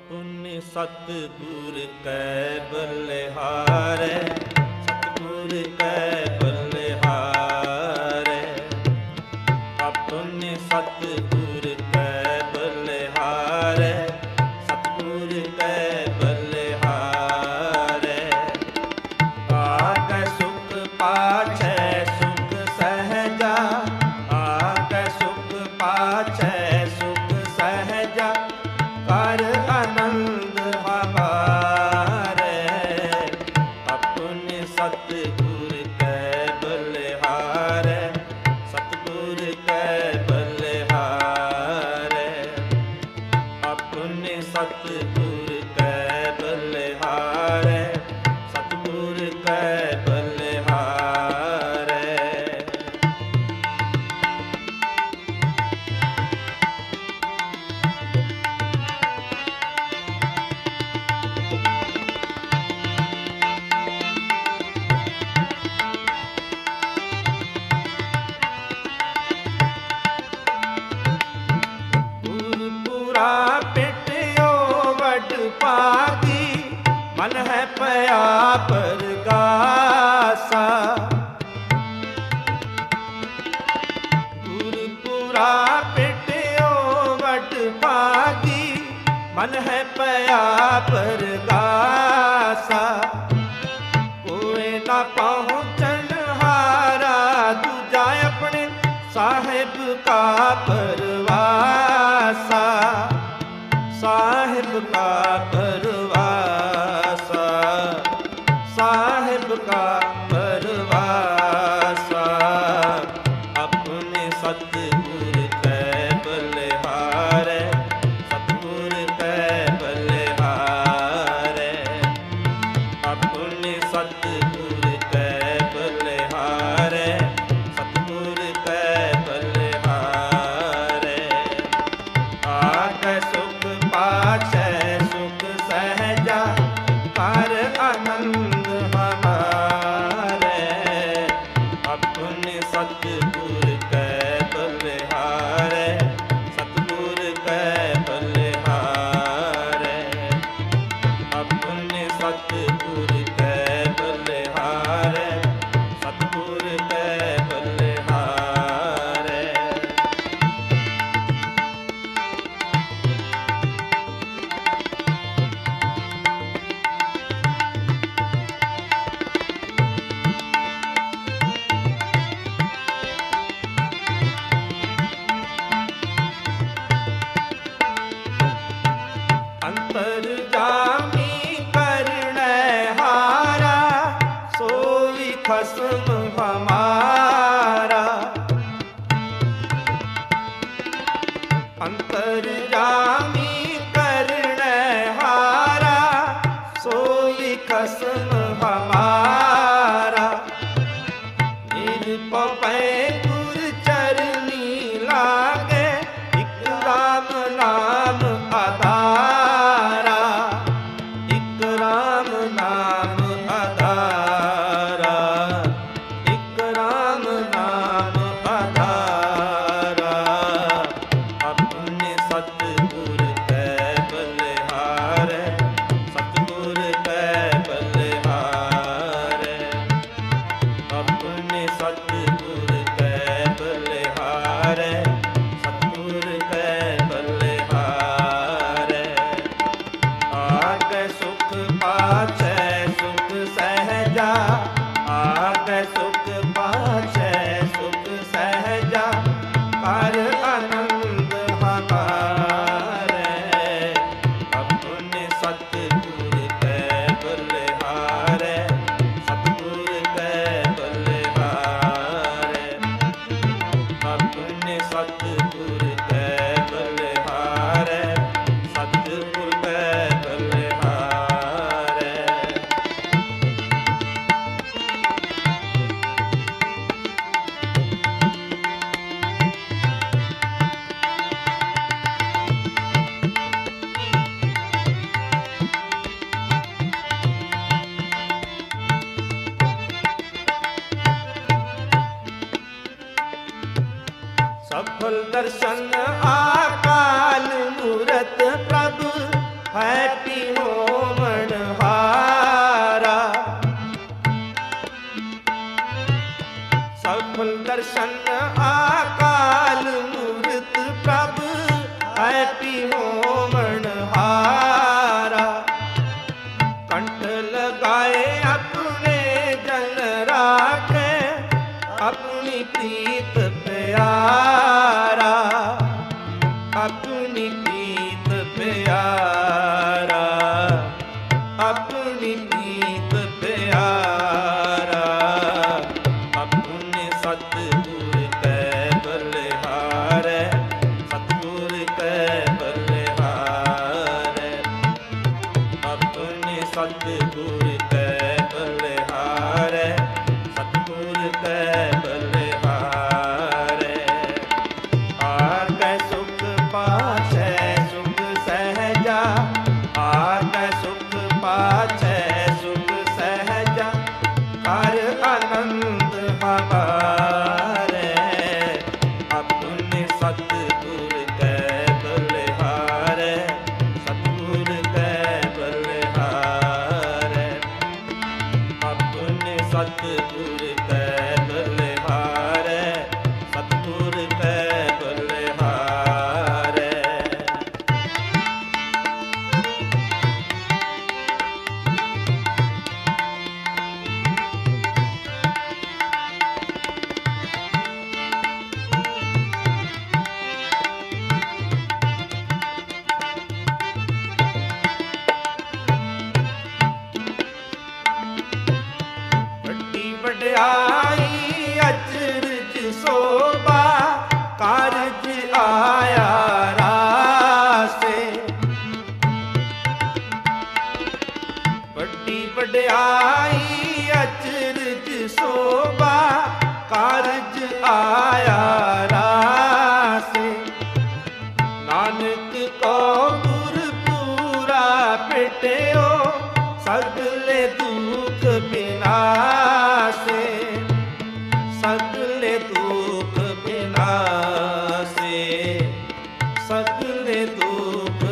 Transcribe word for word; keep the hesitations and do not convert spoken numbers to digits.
अपने सतगुर कै बलिहारै, सतगुर कै बलिहारै। अपने सतगुर कै बलिहारै, सतगुर कै बलिहारै। आकै सुख पाछै सुख सहजा, आकै सुख पाछै सुख सहजा। कर आनंद हमारे, अपने सतगुर कै बलिहारै, सतगुर कै बलिहारै। अपने सतगुर कै बलिहारै, सतगुर कै बलिहारै। गुरपुरा पिटियो वड भागी, मन है पया परगासा। गुरपुरा पिटियो वड भागी, मन है पया परगासा। कोई ना पहुँचन हारा, दूजा अपने साहिब का परवासा, साहिब का परवासा, साहिब का परवासा। अपने सतगुर कै बलिहारै, सतगुर कै बलिहारै। अपने सतगुर कै बलिहारै, सतगुर कै बलिहारै। आकै सुख पाछै सुख सहजा, कर आनंद हमारे। अपने सतगुर कै बलिहारै, सतगुर कै बलिहारै। अपने सतगुर कै बलिहारै, सतगुर कै बलिहारै। अंतर्जामी करनहारा, सोई खसम हमारा। अंतर्जामी करनहारा, सोई खसम हमारा। निरपै गुर चरनी लागे, इक राम नाम आधारा, इक राम नाम आधारा, इक राम नाम आधारा। अपने सतगुर कै ਹੈ ਪੀਓ ਮਨਹਾਰਾ। ਸਫਲ ਦਰਸ਼ਨ ਆਕਾਲ ਮੂਰਤ ਪ੍ਰਭ ਹੈ ਪੀਓ ਮਨਹਾਰਾ। ਕੰਠ ਲਗਾਏ ਆਪਣੇ ਜਨ ਰਾਖੇ ਆਪਣੀ ਪ੍ਰੀਤ ਪਿਆਰਾ। ਆਪਣੀ ਪ੍ਰੀਤ ਪਿਆਰਾ। ਆਪਣੀ ਪ੍ਰੀਤ ਪਿਆਰਾ। ਆਪਣੇ ਸਤਿਗੁਰ ਕੈ ਬਲਿਹਾਰੈ। ਸਤਿਗੁਰ ਕੈ ਬਲਿਹਾਰੈ। ਆਪਣੇ ਸਤਿਗੁਰ ਕੈ ਬਲਿਹਾਰੈ। ਸਤਿਗੁਰ ਕੈ ਬਲਿਹਾਰੈ। ਆਗੈ ਸੁਖ ਪਾਛੈ ਸੁਖ ਸਹਿਜਾ। ਆਗੈ ਸੁਖ ਪਾਛੈ ਸੁਖ ਸਹਿਜਾ। ਹਰ ਆਨੰਦ ਹਮਾਰੇ। ਆਪਣੇ ਸਤਿਗੁਰ ਕੈ ਬਲਿਹਾਰੈ। ਸਤਿਗੁਰ ਕੈ ਬਲਿਹਾਰੈ। ਆਪਣੇ ਸਤਿਗੁਰ ਕੈ ਬਲਿਹਾਰੈ। ਸਤਿਗੁਰ ਕੈ ਬਲਿਹਾਰੈ। ਵੱਡੀ ਵਡਿਆਈ ਅਚਰਜ ਸੋਭਾ ਕਾਰਜ ਆਇਆ ਰਾਸੇ। ਵੱਡੀ ਵਡਿਆਈ ਅਚਰਜ ਸੋਭਾ ਕਾਰਜ ਆਇਆ ਰਾਸੇ। ਨਾਨਕ ਕੋ ਗੁਰ ਪੂਰਾ ਭੇਟਿਓ ਸਗਲੇ ਦੁਖ ਬਿਨਾਸੇ। ਸਗਲੇ ਦੁਖ ਬਿਨਾਸੇ। ਸਗਲੇ ਦੁਖ